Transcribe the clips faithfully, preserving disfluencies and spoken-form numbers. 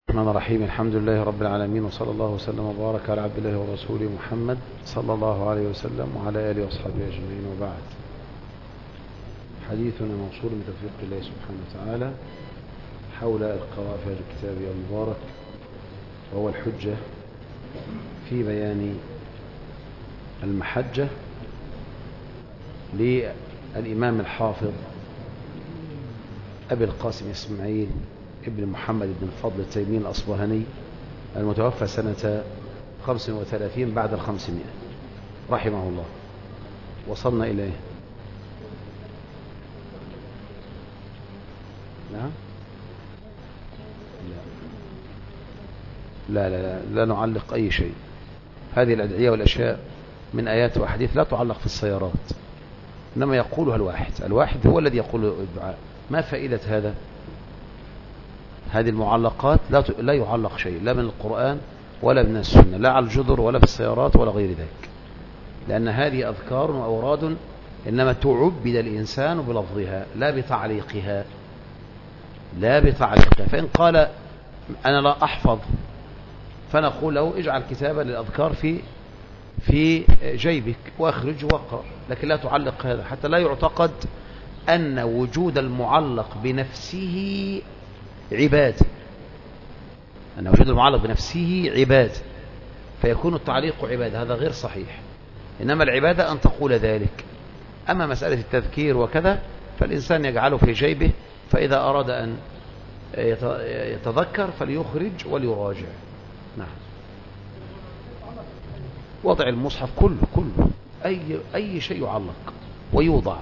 الرحمن الرحيم. الحمد لله رب العالمين، وصلى الله وسلم وبارك على عبد الله ورسوله محمد صلى الله عليه وسلم وعلى آله وأصحابه أجمعين، وبعد. حديثنا موصول من توفيق الله سبحانه وتعالى حول القراءة في هذا الكتاب المبارك، وهو الحجة في بيان المحجة للإمام الحافظ أبي القاسم إسماعيل ابن محمد بن الفضل التيمي الأصبهاني المتوفى سنة خمس وثلاثين بعد الخمسمائة رحمه الله. وصلنا إليه. نعم. لا لا لا, لا نعلق أي شيء. هذه الأدعية والأشياء من آيات وأحاديث لا تعلق في السيارات، إنما يقولها الواحد. الواحد هو الذي يقول الدعاء. ما فائدة هذا؟ هذه المعلقات لا لا يعلق شيء، لا من القرآن ولا من السنة، لا على الجدر ولا في السيارات ولا غير ذلك، لأن هذه أذكار وأوراد إنما تعبد الإنسان بلفظها لا بتعليقها، لا بتعليقها. فإن قال أنا لا أحفظ، فنقول له اجعل كتابا للأذكار في في جيبك واخرج واقرأ، لكن لا تعلق هذا، حتى لا يعتقد أن وجود المعلق بنفسه عبادة، أن وجود المعلق بنفسه عبادة، فيكون التعليق عبادة. هذا غير صحيح، إنما العبادة أن تقول ذلك. أما مسألة التذكير وكذا فالإنسان يجعله في جيبه، فإذا أراد أن يتذكر فليخرج وليراجع. نعم. وضع المصحف كله كله أي, أي شيء يعلق ويوضع.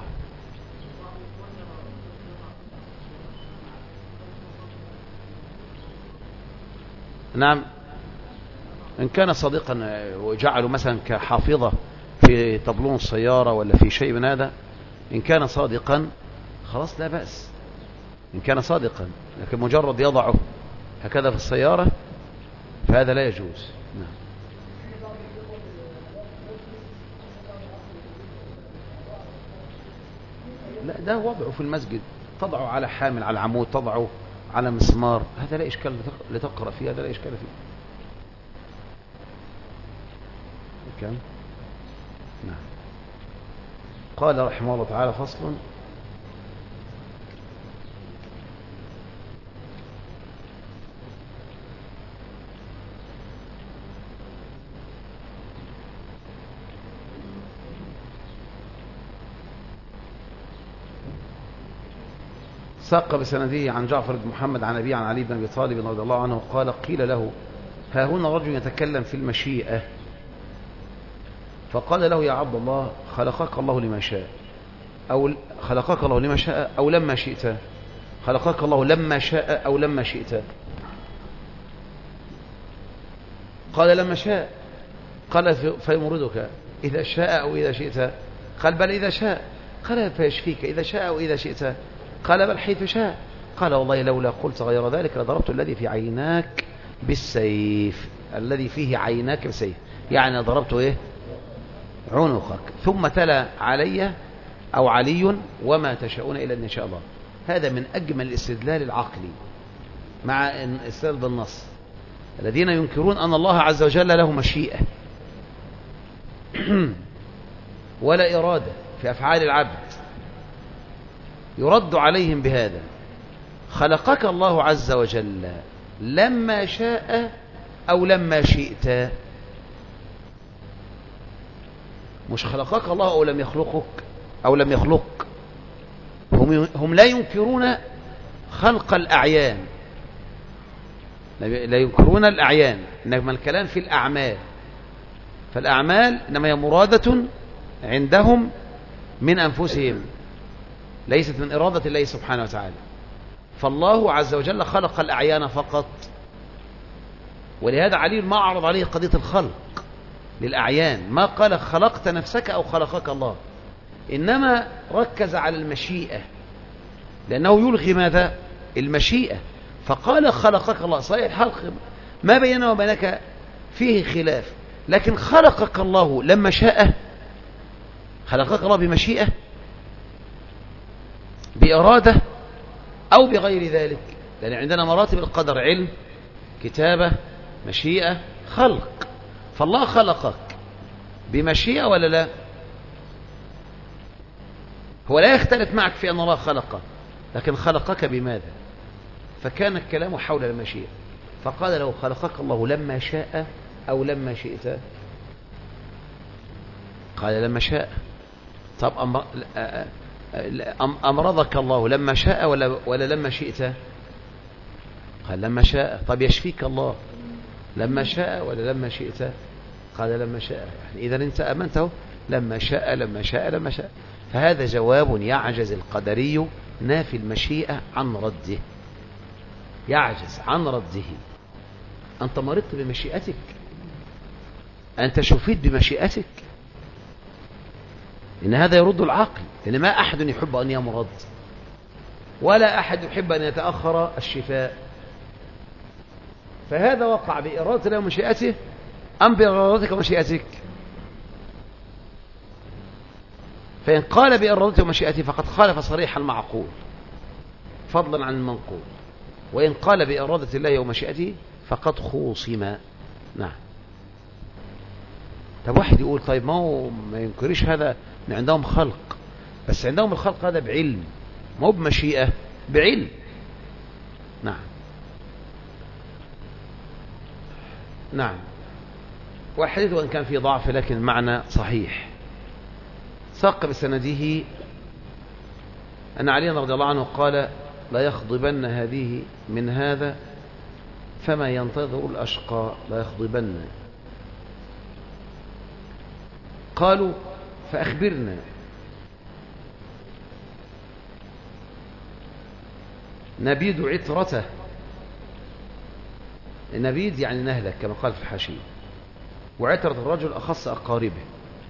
نعم. إن كان صديقا وجعله مثلا كحافظة في طبلون السيارة ولا في شيء من هذا، إن كان صادقا خلاص لا بأس، إن كان صادقا، لكن مجرد يضعه هكذا في السيارة فهذا لا يجوز. نعم. لا، ده وضعه في المسجد، تضعه على حامل، على عمود، تضعه على مسمار، هذا لا إشكال لتقرأ فيه، هذا لا إشكال فيه. كم؟ نعم. قال رحمه الله تعالى: فصل. ساق بسنده عن جعفر بن محمد عن أبي عن علي بن أبي طالب رضي الله عنه قال: قيل له: ها هنا رجل يتكلم في المشيئة، فقال له: يا عبد الله، خلقك الله لما شاء، أو خلقك الله لما شاء أو لما شئت؟ خلقك الله لما شاء أو لما شئت؟ قال: لما شاء. قال: فيمرضك إذا شاء أو إذا شئت؟ قال: بل إذا شاء. قال: فيشفيك إذا شاء أو إذا شئت؟ قال: بل حيث شاء. قال: والله لولا قلت غير ذلك لضربت الذي في عيناك بالسيف. الذي فيه عيناك بالسيف يعني ضربته إيه؟ عنقك. ثم تلا علي أو علي: وما تشاءون إلا أن يشاء الله. هذا من أجمل الاستدلال العقلي مع الاستدلال بالنص. الذين ينكرون أن الله عز وجل له مشيئة ولا إرادة في أفعال العبد، يرد عليهم بهذا: خلقك الله عز وجل لما شاء أو لما شئت؟ مش خلقك الله أو لم يخلقك أو لم يخلق. هم, هم لا ينكرون خلق الأعيان، لا ينكرون الأعيان، إنما الكلام في الأعمال. فالأعمال إنما هي مرادة عندهم من أنفسهم، ليست من إرادة الله سبحانه وتعالى. فالله عز وجل خلق الأعيان فقط، ولهذا علي ما أعرض عليه قضية الخلق للأعيان، ما قال خلقت نفسك أو خلقك الله، إنما ركز على المشيئة، لأنه يلغي ماذا؟ المشيئة. فقال خلقك الله. صحيح الحلق ما بيننا وبينك فيه خلاف، لكن خلقك الله لما شاء؟ خلقك الله بمشيئة، بإرادة، أو بغير ذلك؟ لأن عندنا مراتب القدر: علم كتابة، مشيئة، خلق. فالله خلقك بمشيئة ولا لا؟ هو لا يختلف معك في أن الله خلقك، لكن خلقك بماذا؟ فكان الكلام حول المشيئة، فقال له خلقك الله لما شاء أو لما شئت؟ قال لما شاء. طب أمرضك الله لما شاء ولا, ولا لما شئت؟ قال لما شاء. طب يشفيك الله لما شاء ولا لما شئت؟ قال لما شاء. يعني إذا أنت أمنته لما شاء لما شاء لما شاء. فهذا جواب يعجز القدري نافي المشيئة عن رده، يعجز عن رده. أنت مرضت بمشيئتك، أنت شفيت بمشيئتك، إن هذا يرد العقل، لأن ما أحد يحب أن يمرض ولا أحد يحب أن يتأخر الشفاء. فهذا وقع بإرادة الله ومشيئته أم بإرادتك ومشيئتك؟ فإن قال بإرادته ومشيئته فقد خالف صريح المعقول فضلا عن المنقول، وإن قال بإرادة الله ومشيئته فقد خوصم. نعم. طب واحد يقول طيب ما هو ما ينكرش هذا ان عندهم خلق، بس عندهم الخلق هذا بعلم، ما هو بمشيئة، بعلم. نعم. نعم. والحديث وإن كان فيه ضعف لكن المعنى صحيح. ساق بسنده أن علي رضي الله عنه قال لا يخضبن هذه من هذا فما ينتظر الأشقى، لا يخضبن. قالوا فأخبرنا. نبيد عطرته، نبيد يعني نهلك كما قال في الحاشية، وعطرة الرجل أخص أقاربه،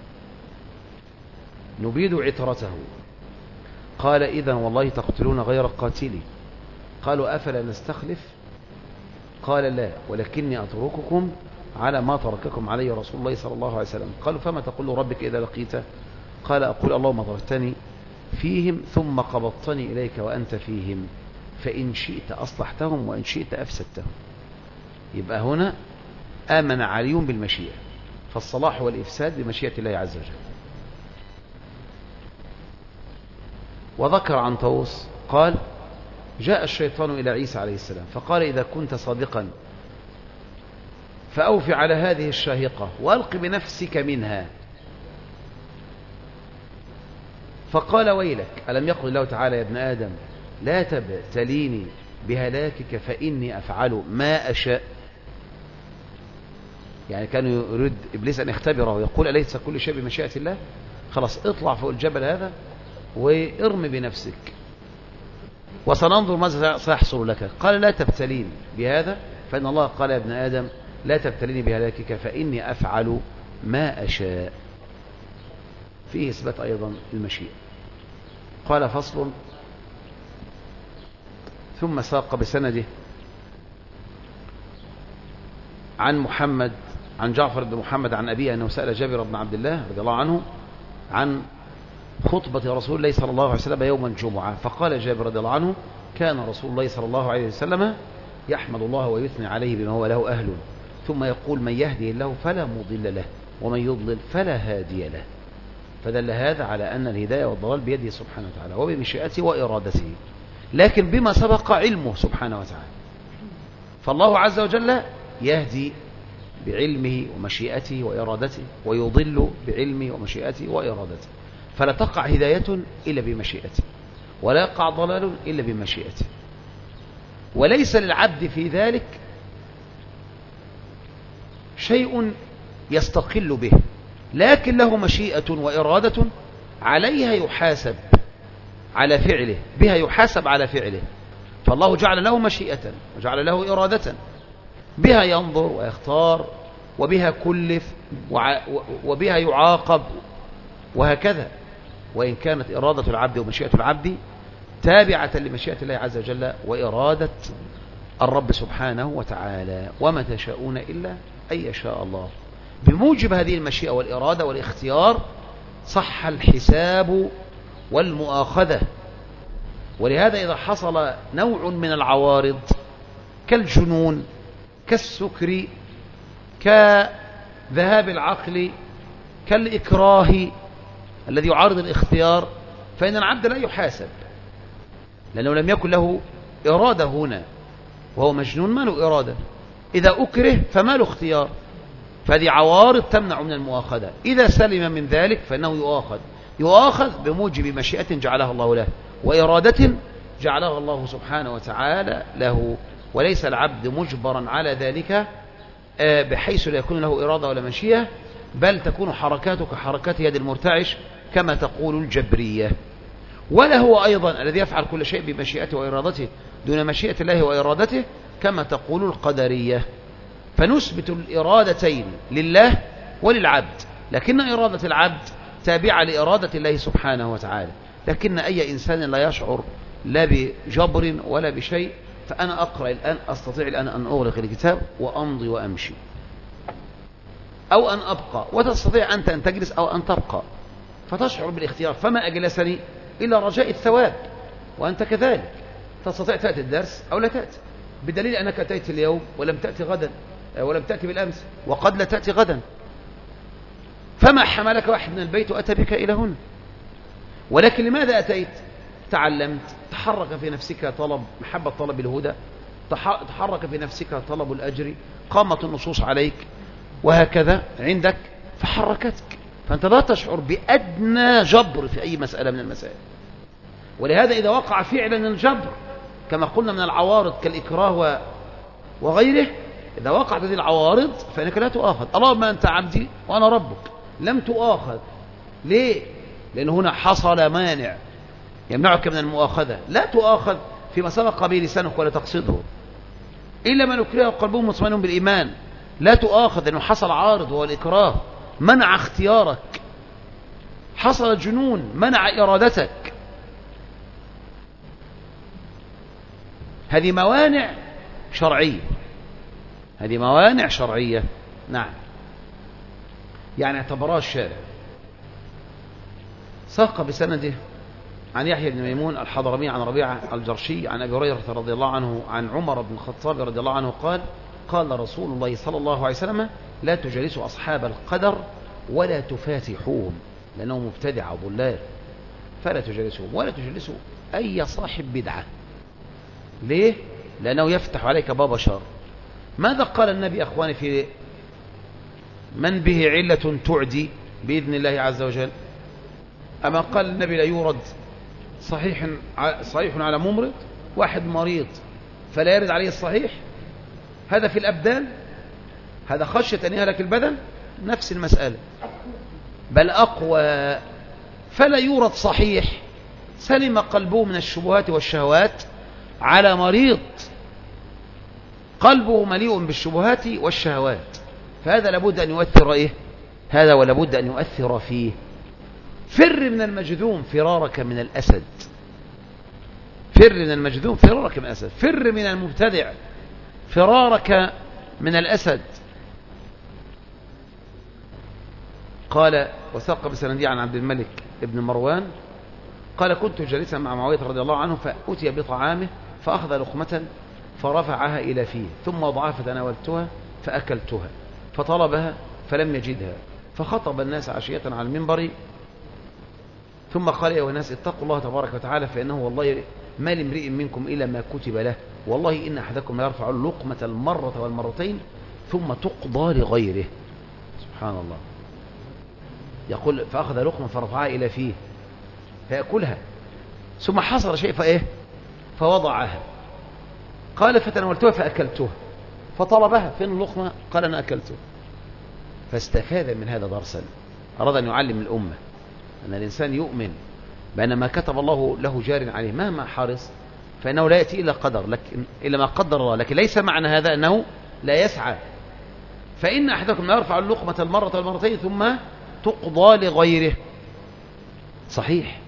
نبيد عطرته. قال إذن والله تقتلون غير قاتلي. قالوا أفلا نستخلف؟ قال لا ولكني أترككم على ما ترككم عليه رسول الله صلى الله عليه وسلم. قالوا فما تقول ربك إذا لقيته؟ قال أقول اللهم ضربتني فيهم ثم قبضتني إليك وأنت فيهم، فإن شئت أصلحتهم وإن شئت أفسدتهم. يبقى هنا آمن علي بالمشيئة، فالصلاح والإفساد بمشيئة الله عز وجل. وذكر عن طوس قال جاء الشيطان إلى عيسى عليه السلام فقال إذا كنت صادقا فأوفي على هذه الشاهقة وألق بنفسك منها. فقال ويلك ألم يقل الله تعالى يا ابن آدم لا تبتليني بهلاكك فإني أفعل ما أشاء. يعني كان يريد إبليس أن يختبره ويقول أليس كل شيء بمشيئة الله؟ خلاص اطلع فوق الجبل هذا وارمي بنفسك وسننظر ماذا سيحصل لك. قال لا تبتليني بهذا فإن الله قال يا ابن آدم لا تبتليني بهلاكك فإني أفعل ما أشاء. فيه إثبات أيضا المشيئة. قال فصل. ثم ساق بسنده عن محمد عن جعفر بن محمد عن أبيه أنه سأل جابر بن عبد الله رضي الله عنه عن خطبة رسول الله صلى الله عليه وسلم يوم الجمعة. فقال جابر رضي الله عنه كان رسول الله صلى الله عليه وسلم يحمد الله ويثني عليه بما هو له أهل، ثم يقول من يهدي الله فلا مضل له ومن يضلل فلا هادي له. فدل هذا على أن الهداية والضلال بيده سبحانه وتعالى وبمشيئته وإرادته، لكن بما سبق علمه سبحانه وتعالى. فالله عز وجل يهدي بعلمه ومشيئته وإرادته، ويضل بعلمه ومشيئته وإرادته. فلا تقع هداية إلا بمشيئته، ولا يقع ضلال إلا بمشيئته، وليس للعبد في ذلك شيء يستقل به، لكن له مشيئة وإرادة عليها يحاسب على فعله، بها يحاسب على فعله. فالله جعل له مشيئة وجعل له إرادة، بها ينظر ويختار، وبها كلف وبها يعاقب، وهكذا. وإن كانت إرادة العبد ومشيئة العبد تابعة لمشيئة الله عز وجل وإرادة الرب سبحانه وتعالى، وما تشاءون إلا أن يشاء الله. بموجب هذه المشيئة والإرادة والاختيار صح الحساب والمؤاخذة. ولهذا إذا حصل نوع من العوارض كالجنون كالسكر، كذهاب العقل، كالإكراه الذي يعارض الاختيار، فإن العبد لا يحاسب، لأنه لم يكن له إرادة هنا، وهو مجنون ما له إرادة. إذا أكره فما له اختيار، فهذه عوارض تمنع من المؤاخذة. إذا سلم من ذلك فإنه يؤاخذ، يؤاخذ بموجب مشيئة جعلها الله له وإرادة جعلها الله سبحانه وتعالى له، وليس العبد مجبرا على ذلك بحيث لا يكون له إرادة ولا مشيئة، بل تكون حركاته كحركات يد المرتعش كما تقول الجبرية. ولا هو أيضا الذي يفعل كل شيء بمشيئته وإرادته دون مشيئة الله وإرادته كما تقول القدرية. فنثبت الإرادتين لله وللعبد، لكن إرادة العبد تابعة لإرادة الله سبحانه وتعالى. لكن أي إنسان لا يشعر لا بجبر ولا بشيء، فأنا أقرأ الآن أستطيع الآن أن أغلق الكتاب وأمضي وأمشي، أو أن أبقى، وتستطيع أنت أن تجلس أو أن تبقى، فتشعر بالاختيار. فما أجلسني إلا رجاء الثواب، وأنت كذلك تستطيع تأتي الدرس أو لا تأتي، بدليل أنك أتيت اليوم ولم تأتي غدا، ولم تأتي بالأمس، وقد لا تأتي غدا. فما حملك واحد من البيت وأتى بك إلى هنا؟ ولكن لماذا أتيت؟ تعلمت، تحرك في نفسك طلب محبة طلب الهدى، تحرك في نفسك طلب الأجر، قامت النصوص عليك وهكذا عندك فحركتك، فأنت لا تشعر بأدنى جبر في أي مسألة من المسائل. ولهذا إذا وقع فعلا الجبر كما قلنا من العوارض كالإكراه وغيره، إذا وقعت هذه العوارض فإنك لا تؤاخذ. اللهم أنت عبدي وأنا ربك، لم تؤاخذ. ليه؟ لأن هنا حصل مانع يمنعك من المؤاخذة. لا تؤاخذ فيما سبق به لسانك ولا تقصده، إلا من أكره قلبه مطمئن بالإيمان. لا تؤاخذ لأنه حصل عارض وهو الإكراه، منع اختيارك، حصل جنون منع إرادتك. هذه موانع شرعية، هذه موانع شرعية. نعم، يعني اعتبرها الشارع. ساق بسنده عن يحيى بن ميمون الحضرمي عن ربيعة الجرشي عن أبي هريرة رضي الله عنه عن عمر بن الخطاب رضي الله عنه قال: قال رسول الله صلى الله عليه وسلم: لا تجلسوا أصحاب القدر ولا تفاتحوهم، لأنهم مبتدعة وضلال، فلا تجلسوهم ولا تجلسوا أي صاحب بدعة. ليه؟ لأنه يفتح عليك باب شر. ماذا قال النبي أخواني في من به علة تعدي بإذن الله عز وجل؟ أما قال النبي لا يورد صحيح صحيح على ممرض، واحد مريض فلا يرد عليه الصحيح، هذا في الأبدان، هذا خشية أن يهلك البدن، نفس المسألة بل أقوى. فلا يورد صحيح سلم قلبه من الشبهات والشهوات على مريض قلبه مليء بالشبهات والشهوات، فهذا لابد أن يؤثر إيه؟ هذا ولابد أن يؤثر فيه. فر من المجذوم فرارك من الأسد، فر من المجذوم فرارك من الأسد، فر من المبتدع فرارك من الأسد. قال وثق بسندي عن عبد الملك ابن مروان قال: كنت جالسا مع معاوية رضي الله عنه فأتي بطعامه فأخذ لقمة فرفعها إلى فيه ثم وضعها فتناولتها فأكلتها، فطلبها فلم يجدها، فخطب الناس عشية على المنبر ثم قال: يا الناس اتقوا الله تبارك وتعالى، فإنه والله ما لامرئ منكم إلا ما كتب له، والله إن أحدكم لا يرفع اللقمة المرة والمرتين ثم تقضى لغيره. سبحان الله. يقول فأخذ لقمة فرفعها إلى فيه فيأكلها، ثم حصل شيء فإيه فوضعها، قال فتناولتها فأكلتها، فطلبها فين اللقمة؟ قال أنا أكلتها. فاستفاد من هذا درسا، أراد أن يعلم الأمة أن الإنسان يؤمن بأن ما كتب الله له جار عليه مهما حرص فإنه لا يأتي إلا قدر، لكن إلا ما قدر الله، لكن ليس معنى هذا أنه لا يسعى. فإن أحدكم لا يرفع اللقمة المرة والمرتين ثم تقضى لغيره. صحيح،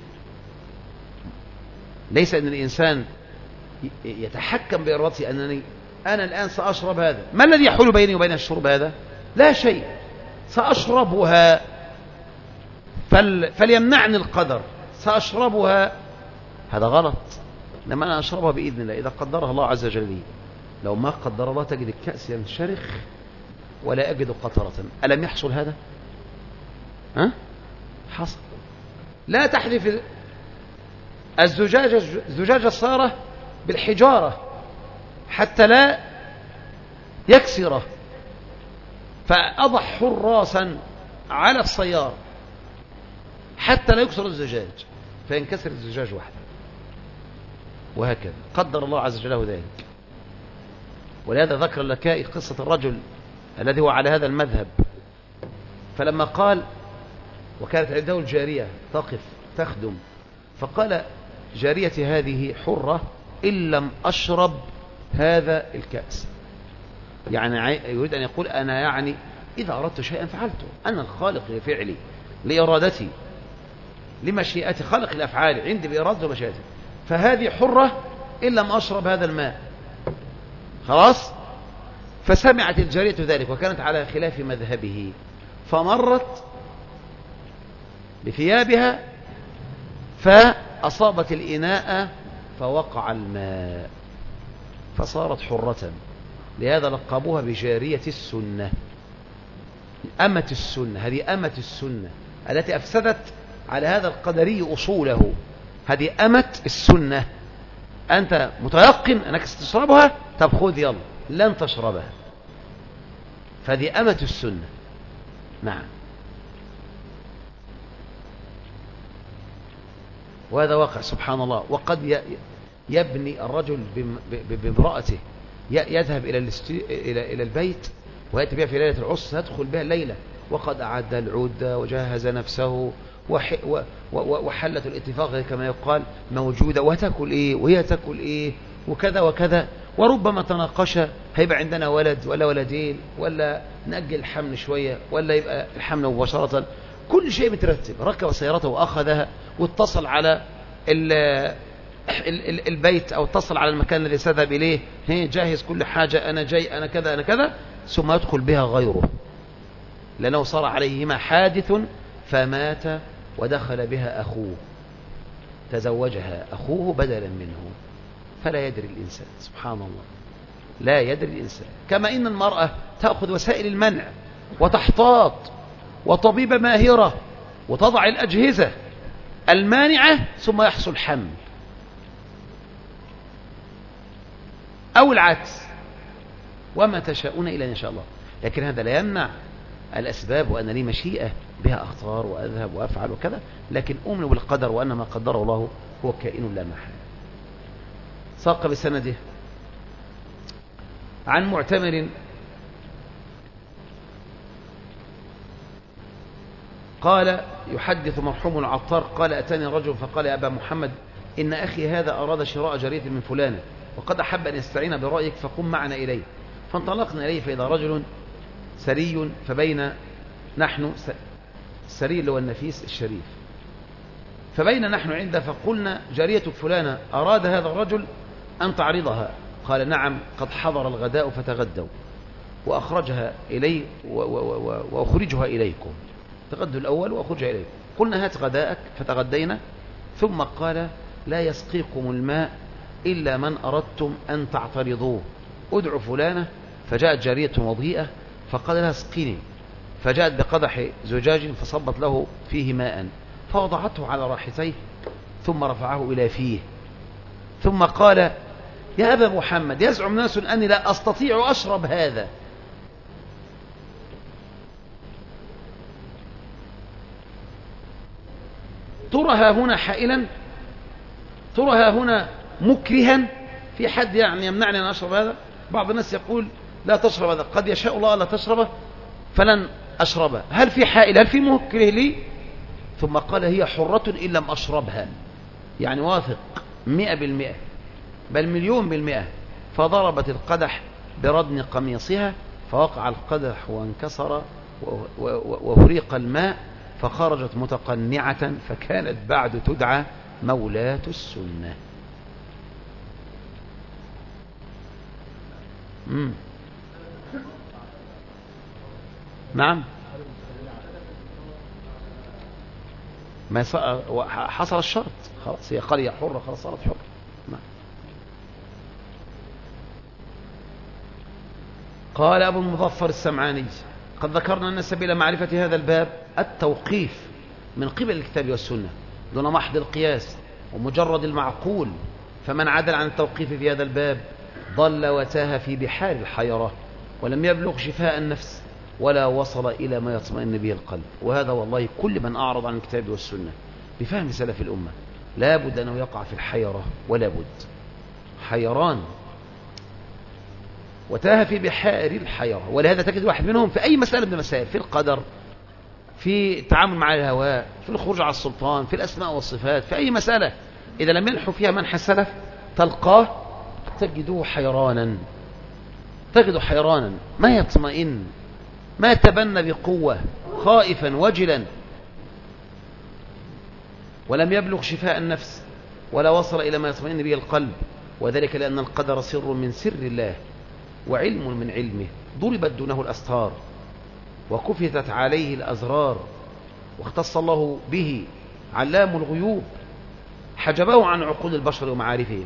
ليس أن الإنسان يتحكم بإرادته أنني أنا الآن سأشرب هذا، ما الذي يحول بيني وبين الشرب هذا؟ لا شيء، سأشربها فل... فليمنعني القدر، سأشربها، هذا غلط. لما أنا أشربها بإذن الله إذا قدرها الله عز وجل لي. لو ما قدر الله تجد الكأس ينشرخ ولا أجد قطرة. ألم يحصل هذا؟ ها؟ حصل. لا تحذف الزجاجة الزجاجة الصارة بالحجارة حتى لا يكسره، فأضع حراسا على السيارة حتى لا يكسر الزجاج فينكسر الزجاج وحده، وهكذا قدر الله عز وجل ذلك. ولهذا ذكر اللكائي قصة الرجل الذي هو على هذا المذهب، فلما قال وكانت عنده الجارية تقف تخدم، فقال جاريتي هذه حرة إن لم أشرب هذا الكأس. يعني يريد أن يقول أنا يعني إذا أردت شيئا فعلته، أنا الخالق لفعلي لإرادتي لمشيئتي، خالق الأفعال عندي بإرادته ومشيئتي، فهذه حرة إن لم أشرب هذا الماء. خلاص. فسمعت الجارية ذلك وكانت على خلاف مذهبه، فمرت بثيابها فأصابت الإناء فوقع الماء فصارت حرة. لهذا لقبوها بجارية السنة، أمة السنة. هذه أمة السنة التي أفسدت على هذا القدري أصوله. هذه أمة السنة. أنت متيقن أنك ستشربها، طب خذ يلا، لن تشربها. فهذه أمة السنة. نعم. وهذا واقع سبحان الله. وقد يبني الرجل بامرأته، يذهب إلى إلى البيت ويأتي بها في ليلة العصر، يدخل بها الليلة وقد أعد العدة وجهز نفسه وحلت الاتفاق كما يقال موجودة، وتأكل إيه وهي تأكل إيه وكذا وكذا، وربما تناقش هيبقى عندنا ولد ولا ولدين، ولا نأجل الحمل شوية ولا يبقى الحمل مباشرة. كل شيء مترتب. ركب سيارته وأخذها واتصل على البيت أو اتصل على المكان الذي سذهب إليه، هي جاهز كل حاجة، أنا جاي أنا كذا أنا كذا، ثم يدخل بها غيره لأنه صار عليهما حادث فمات ودخل بها أخوه، تزوجها أخوه بدلا منه. فلا يدري الإنسان سبحان الله، لا يدري الإنسان. كما إن المرأة تأخذ وسائل المنع وتحتاط وطبيبة ماهرة وتضع الأجهزة المانعة ثم يحصل حمل، أو العكس، وما تشاءون إلا إن شاء الله. لكن هذا لا يمنع الأسباب، وأن لي مشيئة بها أختار وأذهب وأفعل وكذا، لكن أؤمن بالقدر وأن ما قدره الله هو كائن لا محالة. ساق بسنده عن معتمر قال يحدث مرحوم العطار قال أتاني رجل فقال يا أبا محمد إن أخي هذا أراد شراء جارية من فلانة وقد أحب أن يستعين برأيك فقم معنا إليه. فانطلقنا إليه فإذا رجل سري، فبين نحن السري اللي هو النفيس الشريف، فبين نحن عنده فقلنا جارية فلانة أراد هذا الرجل أن تعرضها. قال نعم قد حضر الغداء فتغدوا وأخرجها إلي وأخرجها إليكم، تغدوا الأول وأخرجها إليكم. قلنا هات غداءك فتغدينا، ثم قال لا يسقيكم الماء إلا من أردتم أن تعترضوه، ادعوا فلانة. فجاءت جارية وضيئة فقال لها اسقيني، فجاءت بقدح زجاج فصبت له فيه ماء فوضعته على راحتيه ثم رفعه إلى فيه، ثم قال يا أبا محمد يزعم ناس أني لا أستطيع أشرب هذا، ترها هنا حائلا، ترها هنا مكرها، في حد يعني يمنعني أن أشرب هذا؟ بعض الناس يقول لا تشرب هذا، قد يشاء الله لا تشربه فلن أشربه. هل في حائل؟ هل في مكره لي؟ ثم قال هي حرة إن لم أشربها، يعني واثق مئة بالمئة بل مليون بالمئة. فضربت القدح بردن قميصها فوقع القدح وانكسر وهريق الماء فخرجت متقنعة، فكانت بعد تدعى مولاة السنة. مم. نعم ما حصل الشرط خلاص، هي قرية حرة خلاص صارت حرة. نعم. قال أبو المظفر السمعاني: قد ذكرنا أن سبيل معرفة هذا الباب التوقيف من قبل الكتاب والسنة دون محض القياس ومجرد المعقول، فمن عدل عن التوقيف في هذا الباب ضل وتاه في بحار الحيرة ولم يبلغ شفاء النفس ولا وصل إلى ما يطمئن به القلب. وهذا والله كل من أعرض عن الكتاب والسنة بفهم سلف الأمة لا بد أنه يقع في الحيرة، ولا بد حيران وتاه في بحار الحيرة. ولهذا تجد واحد منهم في أي مسألة من المسائل، في القدر، في التعامل مع الهواء، في الخروج على السلطان، في الأسماء والصفات، في أي مسألة إذا لم يلحوا فيها منح السلف تلقاه تجده حيرانا، تجده حيرانا ما يطمئن، ما تبنى بقوة، خائفا وجلا، ولم يبلغ شفاء النفس ولا وصل إلى ما يطمئن به القلب. وذلك لأن القدر سر من سر الله وعلم من علمه، ضربت دونه الأستار وكفتت عليه الأزرار، واختص الله به علام الغيوب، حجبه عن عقول البشر ومعارفهم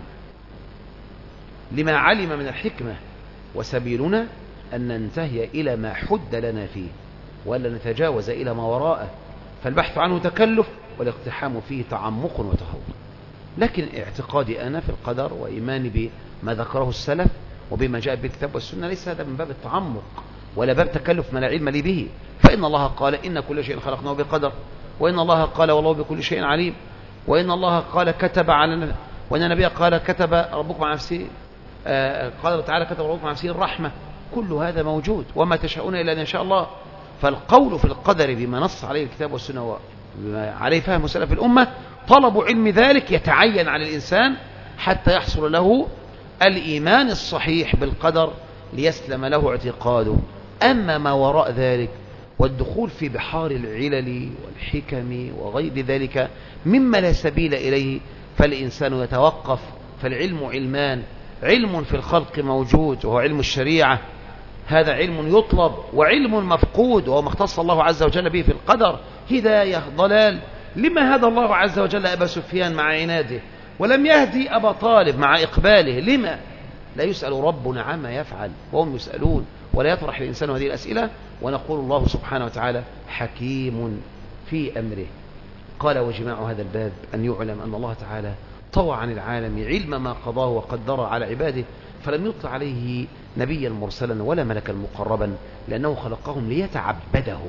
لما علم من الحكمة. وسبيلنا أن ننتهي إلى ما حد لنا فيه ولا نتجاوز إلى ما وراءه، فالبحث عنه تكلف والاقتحام فيه تعمق وتهور. لكن اعتقادي أنا في القدر وإيماني بما ذكره السلف وبما جاء بالكتاب والسنة ليس هذا من باب التعمق ولا باب تكلف ما لا علم لي به، فإن الله قال: إن كل شيء خلقناه بقدر، وإن الله قال: والله بكل شيء عليم، وإن الله قال كتب على، وإن النبي قال كتب ربكم على نفسه، آه قال تعالى كتب ربكم على نفسه الرحمة. كل هذا موجود، وما تشاءون إلا أن يشاء الله. فالقول في القدر بما نص عليه الكتاب والسنة وبما عليه فهم سلف الأمة طلب علم ذلك يتعين على الإنسان حتى يحصل له الإيمان الصحيح بالقدر ليسلم له اعتقاده. أما ما وراء ذلك والدخول في بحار العلل والحكم وغير ذلك مما لا سبيل إليه فالإنسان يتوقف. فالعلم علمان: علم في الخلق موجود وهو علم الشريعة، هذا علم يطلب، وعلم مفقود وهو ما اختص الله عز وجل به في القدر، هداية ضلال. لما هدى الله عز وجل أبا سفيان مع عناده ولم يهدي أبا طالب مع إقباله؟ لما؟ لا يسأل ربنا عما يفعل وهم يسألون، ولا يطرح الإنسان هذه الأسئلة. ونقول الله سبحانه وتعالى حكيم في أمره. قال: وجماع هذا الباب أن يعلم أن الله تعالى طوى عن العالم علم ما قضاه وقدره على عباده، فلم يطلع عليه نبيا مرسلا ولا ملكا مقربا، لأنه خلقهم ليتعبدهم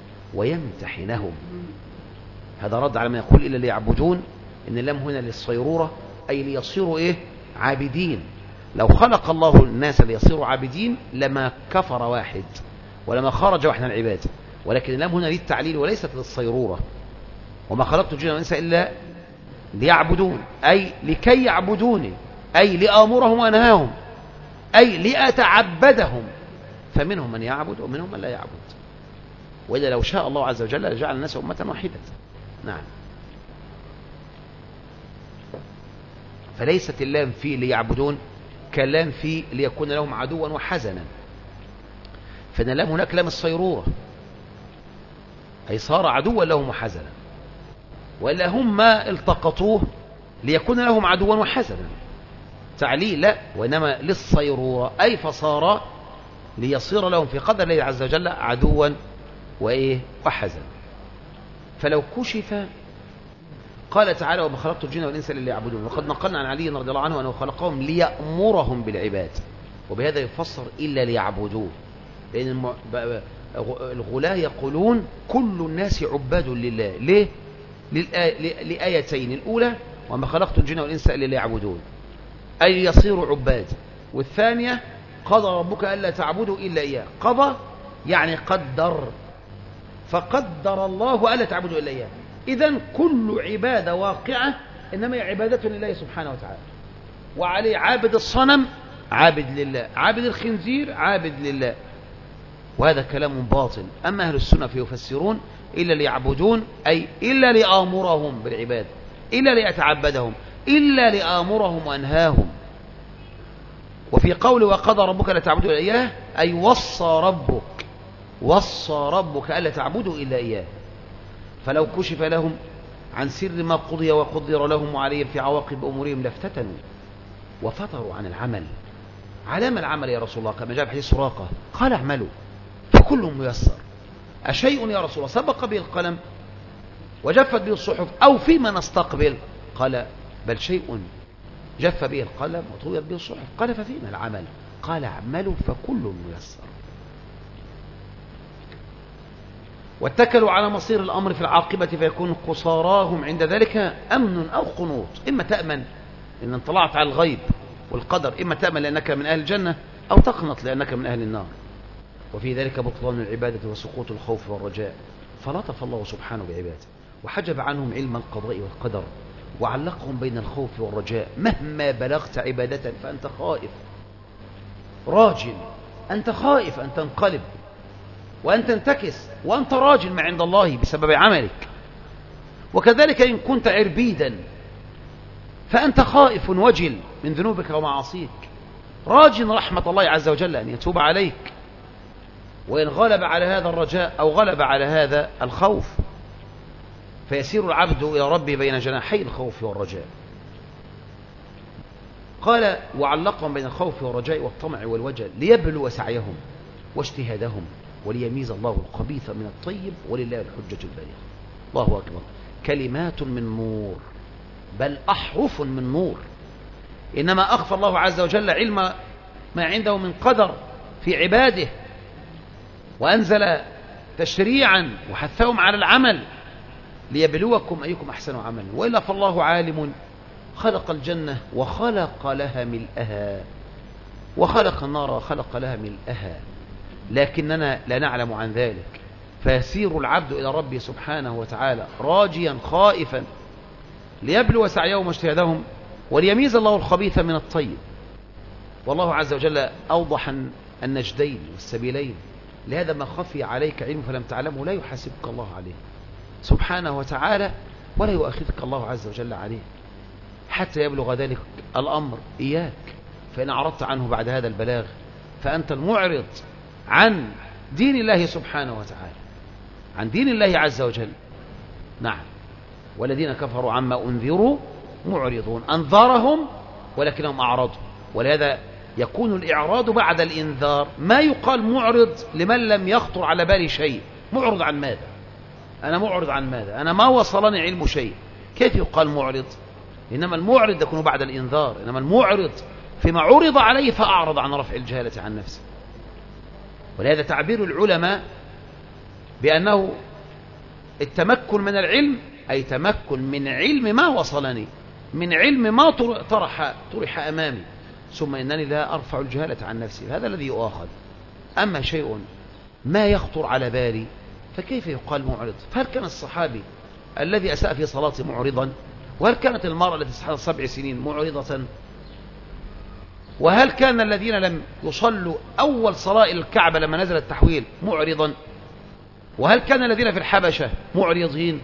ويمتحنهم. هذا رد على ما يقول إلا ليعبدون، إن اللام هنا للصيرورة، أي ليصيروا إيه؟ عابدين. لو خلق الله الناس ليصيروا عابدين لما كفر واحد ولما خرج واحد عن العباد، ولكن اللام هنا للتعليل وليست للصيرورة. وما خلقت الجن والإنس إلا ليعبدون، أي لكي يعبدوني، أي لآمرهم وأنهاهم، أي لأتعبدهم. فمنهم من يعبد ومنهم من لا يعبد. وإذا لو شاء الله عز وجل لجعل الناس أمة واحدة. نعم. فليست اللام في ليعبدون كلام في ليكون لهم عدوا وحزنا، فإن اللام هناك لام الصيرورة، أي صار عدوا لهم وحزنا، وإلا هم ما التقطوه ليكون لهم عدوا وحزنا تعليل، لا، وإنما للصيرورة، أي فصار ليصير لهم في قدر الله عز وجل عدوا وإيه وحزنا. فلو كشف قال تعالى: وما خلقت الجن والإنس إلا ليعبدون. وقد نقلنا عن علي رضي الله عنه أنه خلقهم ليأمرهم بالعباد، وبهذا يفسر إلا ليعبدون، لأن الغلاة يقولون كل الناس عباد لله. ليه؟ لآيتين: الأولى وما خلقت الجن والإنس إلا ليعبدون، أي يصيروا عباد. والثانية قضى ربك ألا تعبدوا إلا إياه. قضى يعني قدر، فقدر الله ألا تعبدوا إلا إياه. إذن كل عبادة واقعة إنما هي عبادة لله سبحانه وتعالى، وعليه عابد الصنم عابد لله، عابد الخنزير عابد لله، وهذا كلام باطل. أما أهل السنة فيفسرون إلا ليعبدون، أي إلا لآمرهم بالعباد، إلا لأتعبدهم، إلا لآمرهم وأنهاهم. وفي قول وقضى ربك ألا تعبدوا إلا إياه، أي وصى ربك وصى ربك ألا تعبدوا إلا إياه. فلو كشف لهم عن سر ما قضي وقدر لهم وعليهم في عواقب أمورهم لافتتنوا وفتروا عن العمل على ما العمل يا رسول الله؟ كما جاء في حديث سراقة قال اعملوا فكل ميسر. أشيء يا رسول الله سبق به القلم وجفت به الصحف أو فيما نستقبل؟ قال بل شيء جف به القلم وطويت به الصحف. قال ففيما العمل؟ قال اعملوا فكل ميسر. واتكلوا على مصير الأمر في العاقبة فيكون قصاراهم عند ذلك أمن أو قنوط. إما تأمن إن انطلعت على الغيب والقدر، إما تأمن لأنك من أهل الجنة، أو تقنط لأنك من أهل النار. وفي ذلك بطلان العبادة وسقوط الخوف والرجاء. فلطف الله سبحانه بعباده وحجب عنهم علم القضاء والقدر وعلقهم بين الخوف والرجاء. مهما بلغت عبادة فأنت خائف راجل، أنت خائف أن تنقلب وأن تنتكس، وأنت راجل ما عند الله بسبب عملك. وكذلك إن كنت عربيدا فأنت خائف وجل من ذنوبك ومعاصيك، راجل رحمة الله عز وجل أن يتوب عليك. وإن غلب على هذا الرجاء أو غلب على هذا الخوف فيسير العبد إلى ربه بين جناحي الخوف والرجاء. قال وعلقهم بين الخوف والرجاء والطمع والوجل ليبلو سعيهم واجتهادهم وليميز الله الخبيث من الطيب ولله الحجة البالغة. الله أكبر. كلمات من نور، بل أحرف من نور. إنما أخفى الله عز وجل علم ما عنده من قدر في عباده، وأنزل تشريعا وحثهم على العمل ليبلوكم أيكم أحسن عملا. وإلا فالله عالم خلق الجنة وخلق لها ملئها، وخلق النار وخلق لها ملئها، لكننا لا نعلم عن ذلك. فيسير العبد إلى ربه سبحانه وتعالى راجيا خائفا ليبلو سعيهم واجتهادهم وليميز الله الخبيث من الطيب. والله عز وجل أوضح النجدين والسبيلين، لهذا ما خفي عليك علم فلم تعلمه لا يحاسبك الله عليه سبحانه وتعالى ولا يؤاخذك الله عز وجل عليه حتى يبلغ ذلك الأمر إياك. فإن أعرضت عنه بعد هذا البلاغ فأنت المعرض عن دين الله سبحانه وتعالى، عن دين الله عز وجل. نعم. والذين كفروا عما أنذروا معرضون. أنذرهم ولكنهم أعرضوا، ولهذا يكون الإعراض بعد الإنذار. ما يقال معرض لمن لم يخطر على بالي شيء. معرض عن ماذا؟ أنا معرض عن ماذا؟ أنا ما وصلني علم شيء. كيف يقال معرض؟ إنما المعرض يكون بعد الإنذار، إنما المعرض فيما عرض عليه فأعرض عن رفع الجهالة عن نفسه. ولهذا تعبير العلماء بأنه التمكن من العلم أي تمكن من علم ما وصلني، من علم ما طرح طرح أمامي، ثم إنني لا أرفع الجهالة عن نفسي. هذا الذي يؤاخذ. أما شيء ما يخطر على بالي فكيف يقال معرض؟ فهل كان الصحابي الذي أساء في صلاته معرضا؟ وهل كانت المرأة التي استحاضت سبع سنين معرضة؟ وهل كان الذين لم يصلوا أول صلاة إلى الكعبة لما نزل التحويل معرضا؟ وهل كان الذين في الحبشة معرضين؟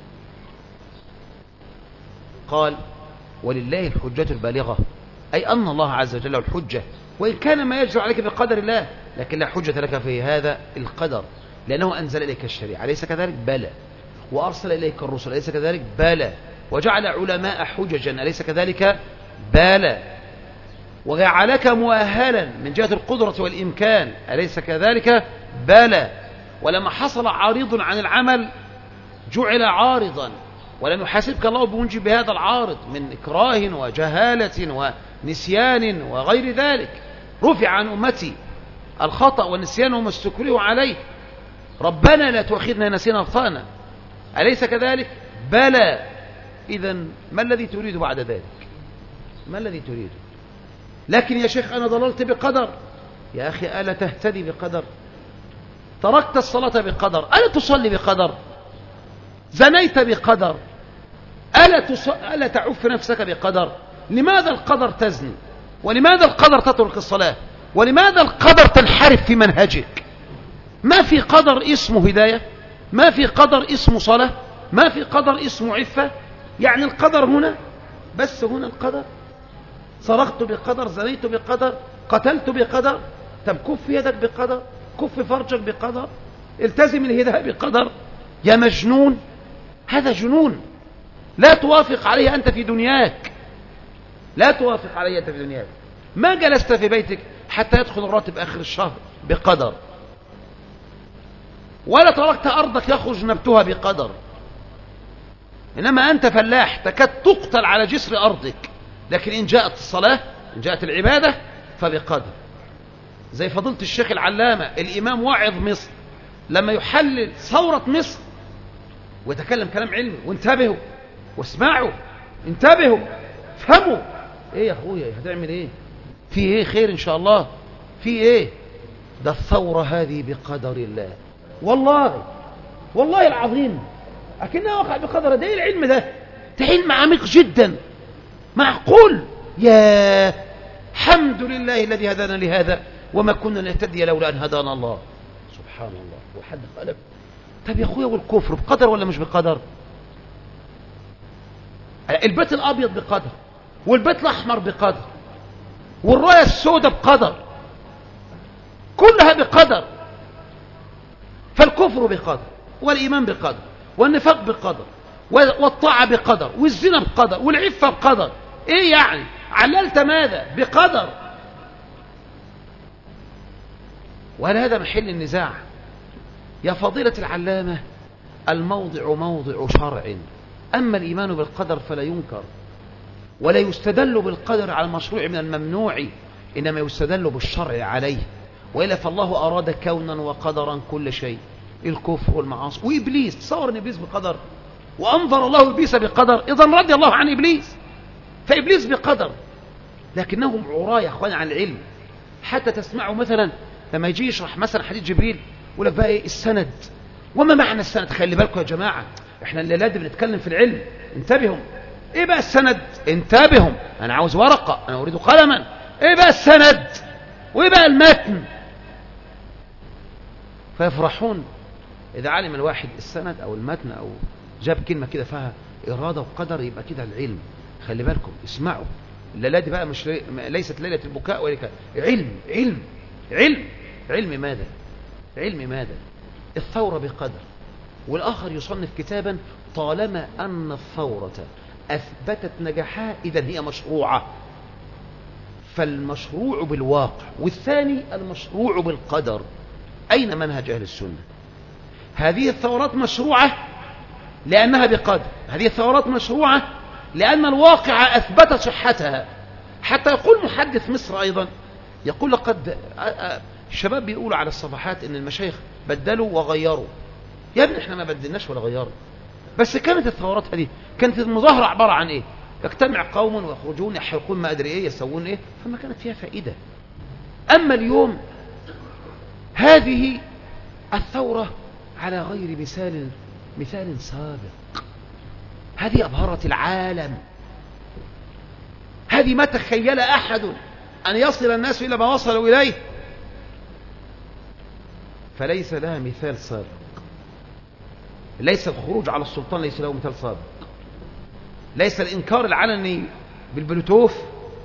قال ولله الحجة البالغة، أي أن الله عز وجل الحجة، وإن كان ما يجري عليك بقدر الله لكن لا حجة لك في هذا القدر، لأنه أنزل إليك الشريعة. أليس كذلك؟ بلى. وأرسل إليك الرسل. أليس كذلك؟ بلى. وجعل علماء حججا. أليس كذلك؟ بلى. وجعلك مؤهلا من جهة القدرة والإمكان. أليس كذلك؟ بلى. ولما حصل عارض عن العمل جعل عارضا، ولم يحاسبك الله بموجب هذا العارض من إكراه وجهالة ونسيان وغير ذلك. رفع عن أمتي الخطأ والنسيان وما استكرهوا عليه. ربنا لا تؤاخذنا إن نسينا أخطأنا. أليس كذلك؟ بلى. إذن ما الذي تريد بعد ذلك؟ ما الذي تريد؟ لكن يا شيخ أنا ضللت بقدر. يا أخي ألا تهتدي بقدر؟ تركت الصلاة بقدر. ألا تصلي بقدر؟ زنيت بقدر. ألا, تص... ألا تعف نفسك بقدر؟ لماذا القدر تزني؟ ولماذا القدر تترك الصلاة؟ ولماذا القدر تنحرف في منهجك؟ ما في قدر اسمه هداية، ما في قدر اسمه صلاة، ما في قدر اسمه عفة. يعني القدر هنا بس، هنا القدر. سرقت بقدر، زنيت بقدر، قتلت بقدر. طب كف يدك بقدر، كف فرجك بقدر، التزم الهداية بقدر. يا مجنون، هذا جنون لا توافق عليه أنت في دنياك، لا توافق عليه أنت في دنياك. ما جلست في بيتك حتى يدخل الراتب آخر الشهر بقدر، ولا تركت أرضك يخرج نبتها بقدر. إنما أنت فلاح تكاد تقتل على جسر أرضك، لكن إن جاءت الصلاة، إن جاءت العبادة فبقدر. زي فضيلة الشيخ العلامة الإمام واعظ مصر لما يحلل ثورة مصر ويتكلم كلام علمي، وانتبهوا واسمعوا، انتبهوا فهموا. ايه يا اخويا هتعمل ايه؟ في ايه خير ان شاء الله؟ في ايه؟ ده الثورة هذه بقدر الله، والله والله العظيم اكنها وقع بقدر. ده ايه العلم ده؟ ده علم عميق جدا معقول. يا حمد لله الذي هدانا لهذا وما كنا نهتدي لولا ان هدانا الله. سبحان الله. وحد قلب. طب يا اخويا والكفر بقدر ولا مش بقدر؟ البيت الابيض بقدر، والبيت الاحمر بقدر، والرايه السوداء بقدر، كلها بقدر. فالكفر بقدر، والايمان بقدر، والنفاق بقدر، والطاعه بقدر، والزنا بقدر، والعفه بقدر. ايه يعني عللت ماذا؟ بقدر. وهل هذا محل النزاع؟ يا فضيلة العلامة الموضع موضع شرع، أما الإيمان بالقدر فلا ينكر، ولا يستدل بالقدر على المشروع من الممنوع، إنما يستدل بالشرع عليه. وإلا فالله أراد كونا وقدرا كل شيء، الكفر والمعاصي وإبليس. تصور أن إبليس بقدر، وأنظر الله إبليس بقدر، إذن رضي الله عن إبليس. فإبليس بقدر، لكنهم عراة يا أخواني عن العلم. حتى تسمعوا مثلا لما يجي يشرح مثلا حديث جبريل يقول لك بقى ايه السند، وما معنى السند؟ خلي بالكم يا جماعه، احنا الليله دي بنتكلم في العلم، انتبهوا. ايه بقى السند؟ انتبهوا، انا عاوز ورقه، انا اريد قلما. ايه بقى السند؟ وايه بقى المتن؟ فيفرحون اذا علم الواحد السند او المتن، او جاب كلمه كده فيها اراده وقدر، يبقى كده العلم. خلي بالكم اسمعوا، الليله دي بقى مش ليست ليله البكاء ولا علم علم علم علم ماذا؟ علم ماذا؟ الثورة بقدر. والآخر يصنف كتابا طالما أن الثورة أثبتت نجاحها إذن هي مشروعة، فالمشروع بالواقع. والثاني المشروع بالقدر. أين منهج أهل السنة؟ هذه الثورات مشروعة لأنها بقدر، هذه الثورات مشروعة لأن الواقع أثبت صحتها. حتى يقول محدث مصر أيضا، يقول لقد الشباب بيقولوا على الصفحات ان المشايخ بدلوا وغيروا. يا ابني احنا ما بدلناش ولا غيرنا، بس كانت الثورات هذه كانت المظاهرة عبارة عن ايه؟ يجتمع قوم ويخرجون يحرقون ما ادري ايه، يسوون ايه، فما كانت فيها فائدة. اما اليوم هذه الثورة على غير مثال مثال سابق، هذه أبهرت العالم. هذه ما تخيل أحد أن يصل الناس إلى ما وصلوا إليه، فليس لها مثال سابق. ليس الخروج على السلطان ليس له مثال سابق، ليس الإنكار العلني بالبلوتوث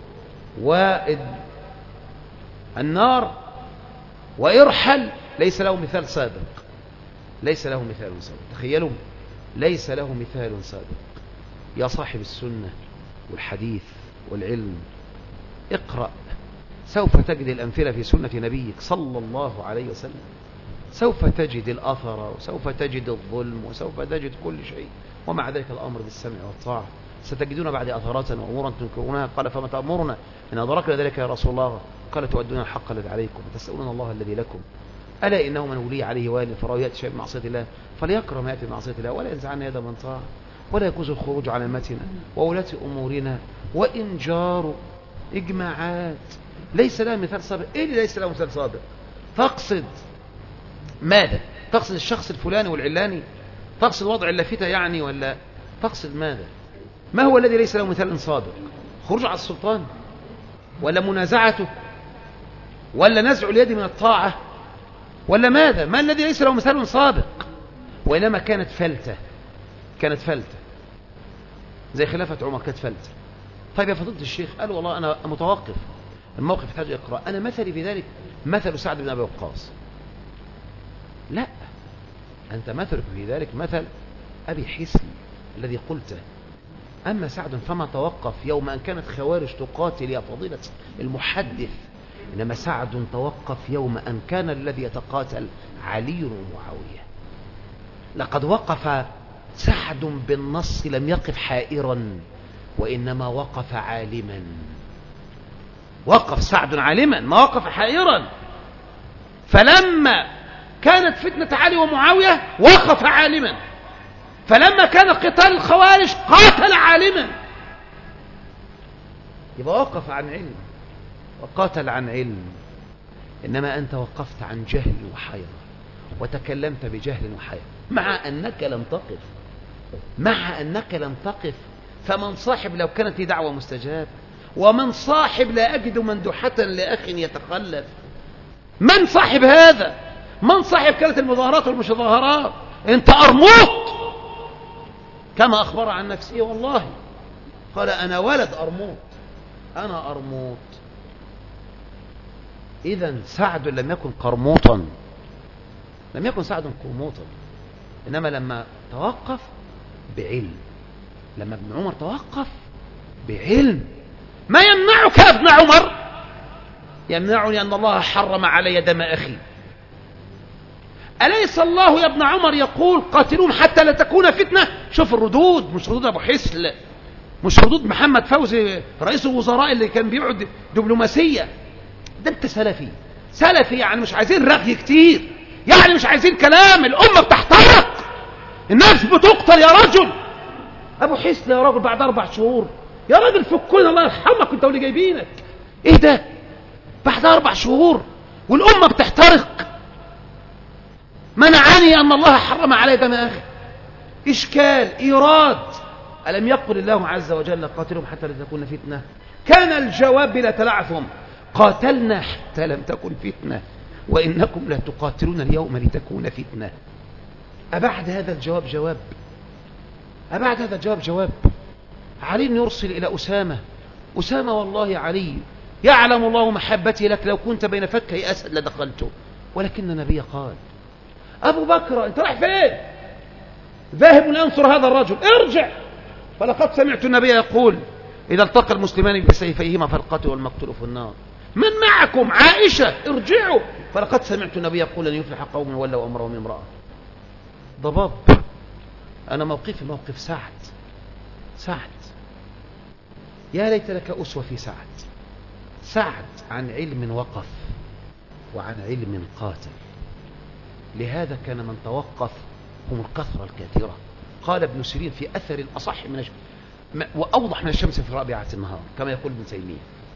والنار وإرحل ليس له مثال سابق، ليس له مثال سابق. تخيلوا، ليس له مثال سابق. يا صاحب السنة والحديث والعلم، اقرأ، سوف تجد الأمثلة في سنة نبيك صلى الله عليه وسلم. سوف تجد الأثر، وسوف تجد الظلم، وسوف تجد كل شيء، ومع ذلك الأمر بالسمع والطاعة. ستجدون بعد أثرات وأمورا تنكرونها. قال فما تأمرنا إن أدركنا ذلك يا رسول الله؟ قال تؤدون الحق الذي عليكم وتسألون الله الذي لكم. ألا إنه من ولي عليه وال فراه يأتي شيء بمعصية الله فليكره ما يأتي بمعصية الله، ولا ينزعن يدا من طاعة، ولا يجوز الخروج على أمتنا وولاة أمورنا وإن جاروا. إجماعات ليس لها مثال سابق. إيه اللي ليس لها مثال سابق؟ تقصد ماذا؟ تقصد الشخص الفلاني والعلاني؟ تقصد وضع اللافتة يعني؟ ولا تقصد ماذا؟ ما هو الذي ليس له مثال سابق؟ خروج على السلطان، ولا منازعته، ولا نزع اليد من الطاعة، ولا ماذا؟ ما الذي ليس له مثال سابق؟ وإنما كانت فلتة، كانت فلتة زي خلافة عمر، كانت فلتة. طيب يا فضيلة الشيخ، قال والله أنا متوقف، الموقف يحتاج إقراء. أنا مثلي في ذلك مثل سعد بن أبي وقاص. لا، أنت مثلك في ذلك مثل أبي حسن الذي قلته. أما سعد فما توقف يوم أن كانت خوارج تقاتل يا فضيلة المحدث إنما سعد توقف يوم أن كان الذي يتقاتل علي ومعاوية. لقد وقف سعد بالنص، لم يقف حائرا وإنما وقف عالما. وقف سعد عالما ما وقف حائرا. فلما كانت فتنة علي ومعاوية وقف عالما، فلما كان قتال الخوارج قاتل عالما. يبقى وقف عن علم وقاتل عن علم. إنما أنت وقفت عن جهل وحيرة وتكلمت بجهل وحيرة، مع أنك لم تقف مع أنك لم تقف فمن صاحب لو كانت دعوة مستجاب، ومن صاحب لا أجد مندوحة لأخ يتخلف. من صاحب هذا؟ من صاحب كانت المظاهرات والمشظاهرات؟ أنت أرموط كما أخبر عن نفسه والله، قال أنا ولد أرموط، أنا أرموط. إذن سعد لم يكن قرموطا، لم يكن سعد قرموطا، إنما لما توقف بعلم، لما ابن عمر توقف بعلم. ما يمنعك يا ابن عمر؟ يمنعني أن الله حرم علي دم أخي. أليس الله يا ابن عمر يقول قاتلوهم حتى لا تكون فتنة؟ شوف الردود، مش ردود أبو حسل، مش ردود محمد فوزي رئيس الوزراء اللي كان بيقعد دبلوماسية. ده انت سلفي، سلفي يعني مش عايزين رغي كتير، يعني مش عايزين كلام. الأمة بتحترق، الناس بتقتل يا رجل. أبو حسن يا راجل بعد أربع شهور، يا راجل فكونا الله يرحمك انت واللي جايبينك. ايه ده بعد أربع شهور والأمة بتحترق؟ منعني أن الله حرم علي دم أخي. إشكال إيراد. ألم يقل الله عز وجل قاتلهم حتى لا تكون فتنة؟ كان الجواب بلا تلعثم قاتلنا حتى لم تكن فتنة وإنكم لا تقاتلون اليوم لتكون فتنة. أبعد هذا الجواب جواب؟ أبعد هذا الجواب جواب؟ علي يرسل إلى أسامة، أسامة والله علي يعلم الله محبتي لك، لو كنت بين فكي أسد لدخلته، ولكن النبي قال أبو بكر أنت رايح فين؟ ذاهب لأنصر هذا الرجل، ارجع، فلقد سمعت النبي يقول إذا التقى المسلمان بسيفيهما فالقاتل والمقتول في النار. من معكم؟ عائشة، ارجعوا، فلقد سمعت النبي يقول لن يفلح قوم ولوا أمرهم امرأة. ضباب. أنا موقفي موقف سعد. سعد يا ليت لك أسوة في سعد. سعد عن علم وقف وعن علم قاتل. لهذا كان من توقف هم الكثرة الكثيرة. قال ابن سيرين في أثر أصح من الش... وأوضح من الشمس في رابعة النهار كما يقول ابن تيمية.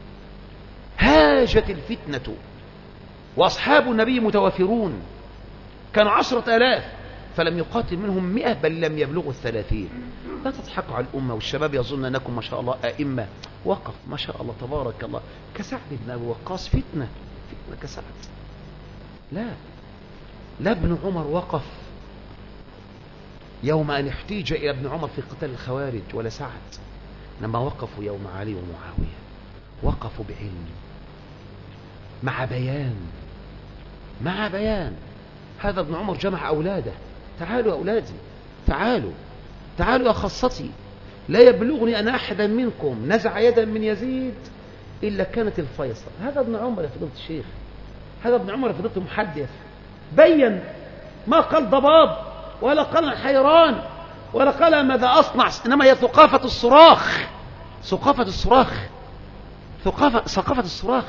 هاجت الفتنة وأصحاب النبي متوافرون، كانوا عشرة آلاف فلم يقاتل منهم مئة بل لم يبلغوا الثلاثين. لا تضحكوا على الأمة والشباب يظن أنكم ما شاء الله أئمة. وقف ما شاء الله تبارك الله كسعد بن أبي وقاص فتنة فتنة كسعد. لا لا ابن عمر وقف يوم أن احتيج إلى ابن عمر في قتال الخوارج ولا سعد، لما وقفوا يوم علي ومعاوية وقفوا بعلم مع بيان مع بيان. هذا ابن عمر جمع أولاده، تعالوا يا أولادي، تعالوا تعالوا يا خاصتي، لا يبلغني أن أحدا منكم نزع يدا من يزيد إلا كانت الفيصل. هذا ابن عمر يا فضيلة الشيخ، هذا ابن عمر يا فضيلة المحدث، بين ما قال ضباب ولا قال حيران ولا قال ماذا أصنع، إنما هي ثقافة الصراخ، ثقافة الصراخ، ثقافة ثقافة الصراخ.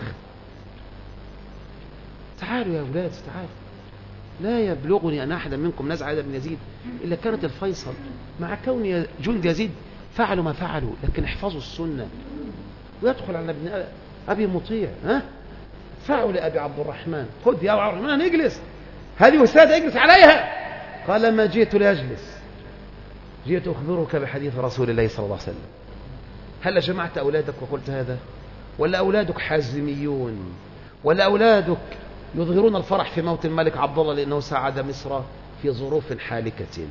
تعالوا يا أولاد تعالوا، لا يبلغني أن أحدا منكم نزع يدا من يزيد إلا كانت الفيصل. مع كون جند يزيد فعلوا ما فعلوا، لكن احفظوا السنة. ويدخل على ابن أبي مطيع، ها ادفعوا لأبي عبد الرحمن، خذ يا عبد الرحمن اجلس، هذه وسادة اجلس عليها. قال ما جئت لأجلس، جئت أخبرك بحديث رسول الله صلى الله عليه وسلم. هل جمعت أولادك وقلت هذا؟ ولا أولادك حازميون؟ ولا أولادك يظهرون الفرح في موت الملك عبد الله لأنه ساعد مصر في ظروف حالكة؟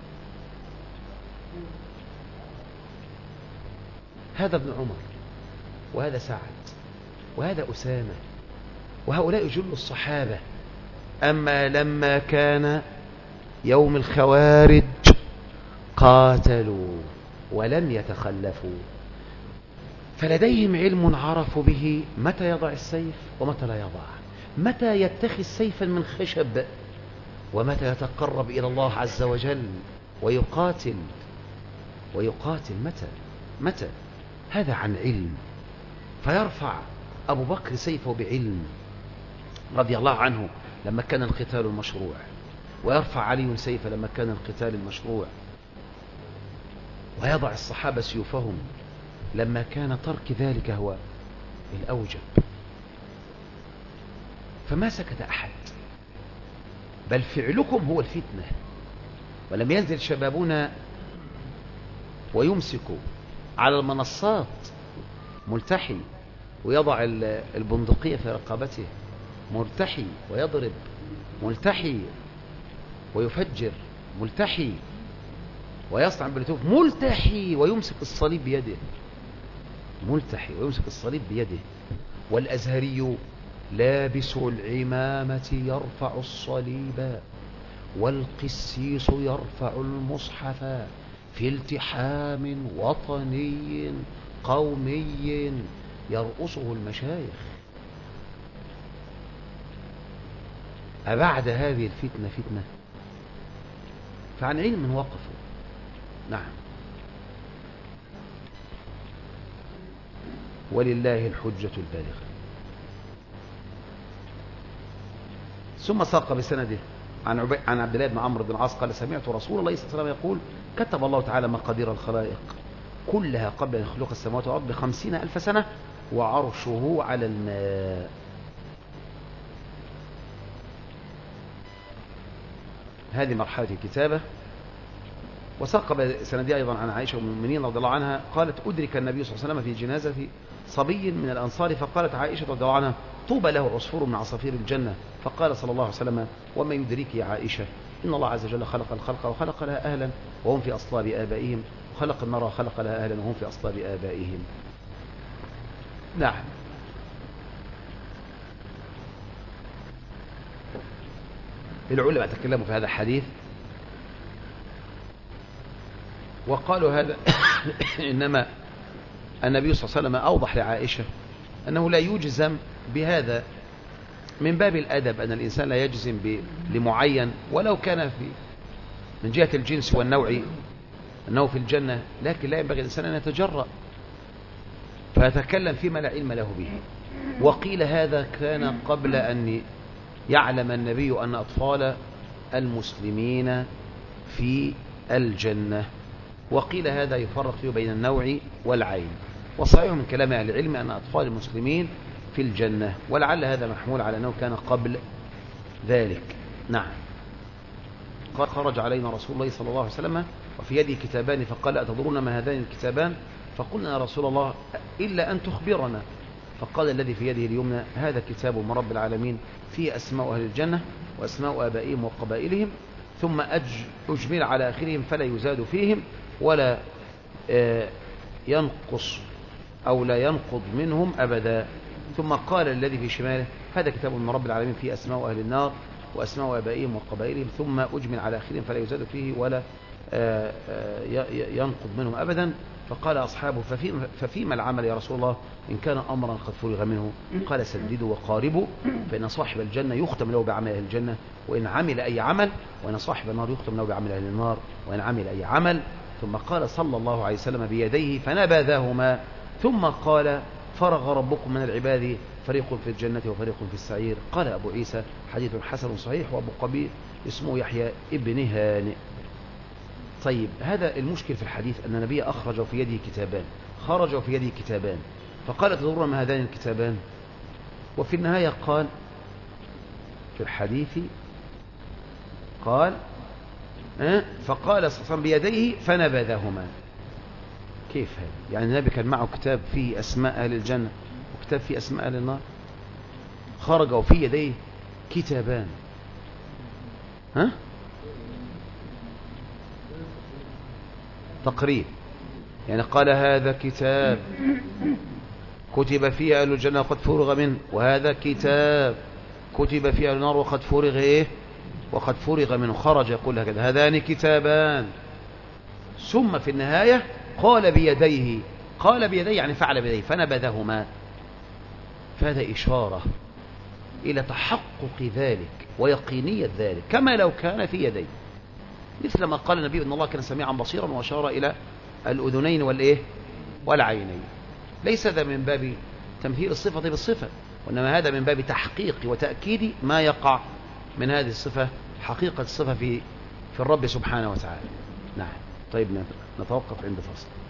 هذا ابن عمر، وهذا سعد، وهذا أسامة، وهؤلاء جل الصحابة. أما لما كان يوم الخوارج قاتلوا ولم يتخلفوا. فلديهم علم عرفوا به متى يضع السيف ومتى لا يضع، متى يتخذ سيفا من خشب ومتى يتقرب إلى الله عز وجل ويقاتل ويقاتل متى متى هذا عن علم. فيرفع أبو بكر سيفه بعلم رضي الله عنه لما كان القتال المشروع، ويرفع علي سيفه لما كان القتال المشروع، ويضع الصحابة سيوفهم لما كان ترك ذلك هو الأوجب. فما سكت أحد، بل فعلكم هو الفتنة. ولم ينزل شبابنا ويمسك على المنصات ملتحي ويضع البندقية في رقبته، ملتحي ويضرب، ملتحي ويفجر، ملتحي ويصنع بالتوف، ملتحي ويمسك الصليب بيده، ملتحي ويمسك الصليب بيده. والأزهري لابس العمامة يرفع الصليب، والقسيس يرفع المصحف في التحام وطني قومي يرأسه المشايخ. أبعد هذه الفتنة فتنة؟ فعن علم وقفوا. نعم، ولله الحجة البالغة. ثم ساق بسنده عن عبي... عن عبد الله بن عمرو بن العاص قال سمعت رسول الله صلى الله عليه وسلم يقول كتب الله تعالى مقادير الخلائق كلها قبل أن يخلق السماوات والأرض بخمسين ألف سنة وعرشه على الماء. هذه مرحلة الكتابة. وساق بسنده أيضا عن عائشة أم المؤمنين رضي الله عنها قالت أدرك النبي صلى الله عليه وسلم في جنازة صبي من الأنصار، فقالت عائشة رضي الله عنها طوبى له عصفور من عصافير الجنة. فقال صلى الله عليه وسلم وما يدريك يا عائشة إن الله عز وجل خلق الخلق وخلق لها أهلا وهم في أصلاب آبائهم، وخلق النار وخلق لها أهلا وهم في أصلاب آبائهم. نعم. العلماء تكلموا في هذا الحديث وقالوا هذا إنما النبي صلى الله عليه وسلم أوضح لعائشة أنه لا يجزم بهذا من باب الأدب، أن الإنسان لا يجزم لمعين ولو كان في من جهة الجنس والنوع أنه في الجنة، لكن لا ينبغي الإنسان أن يتجرأ فيتكلم فيما لا علم له به. وقيل هذا كان قبل أن يعلم النبي أن أطفال المسلمين في الجنة، وقيل هذا يفرق فيه بين النوع والعين. وصحيح من كلام أهل العلم أن أطفال المسلمين في الجنة، ولعل هذا محمول على أنه كان قبل ذلك. نعم. قال خرج علينا رسول الله صلى الله عليه وسلم وفي يده كتابان فقال أتدرون ما هذان الكتابان؟ فقلنا يا رسول الله إلا أن تخبرنا. فقال الذي في يده اليمنى هذا كتاب من رب العالمين فيه أسماء أهل الجنة وأسماء آبائهم وقبائلهم، ثم أجمل على آخرهم فلا يزاد فيهم ولا ينقص أو لا ينقض منهم أبدا. ثم قال الذي في شماله هذا كتاب من رب العالمين فيه أسماء أهل النار وأسماء آبائهم وقبائلهم، ثم أجمل على آخرهم فلا يزاد فيه ولا ينقض منهم أبدا. فقال أصحابه ففيما العمل يا رسول الله إن كان أمرا قد فرغ منه؟ قال سددوا وقاربوا، فإن صاحب الجنة يختم له بعمل أهل الجنة وإن عمل أي عمل، وإن صاحب النار يختم له بعمل أهل النار وإن عمل أي عمل. ثم قال صلى الله عليه وسلم بيديه فنبذاهما، ثم قال فرغ ربكم من العباد فريق في الجنة وفريق في السعير. قال أبو عيسى حديث حسن صحيح، وأبو قبيل اسمه يحيى ابن هانئ. طيب، هذا المشكل في الحديث أن النبي أخرج في يده كتابان، خرج في يده كتابان، فقال تدرون ما هذان الكتابان؟ وفي النهاية قال في الحديث قال أه؟ فقال صلى الله عليه وسلم بيديه فنبذهما. كيف هذا؟ يعني النبي كان معه كتاب فيه أسماء أهل الجنة وكتاب فيه أسماء أهل النار، خرج وفي يديه كتابان. ها؟ تقريب، يعني قال هذا كتاب كتب فيه أهل الجنة وقد فرغ منه، وهذا كتاب كتب فيه أهل النار وقد فرغ إيه وقد فرغ منه. خرج يقول هكذا هذان كتابان، ثم في النهاية قال بيديه قال بيديه يعني فعل بيديه فنبذهما، فهذا إشارة إلى تحقق ذلك ويقينية ذلك كما لو كان في يديه، مثل ما قال النبي إن الله كان سميعا بصيرا وأشار إلى الأذنين والإيه والعينين. ليس هذا من باب تمثيل الصفة بالصفة، وإنما هذا من باب تحقيق وتأكيد ما يقع من هذه الصفة، حقيقة الصفة في في الرب سبحانه وتعالى. نعم. طيب نتوقف عند فصل.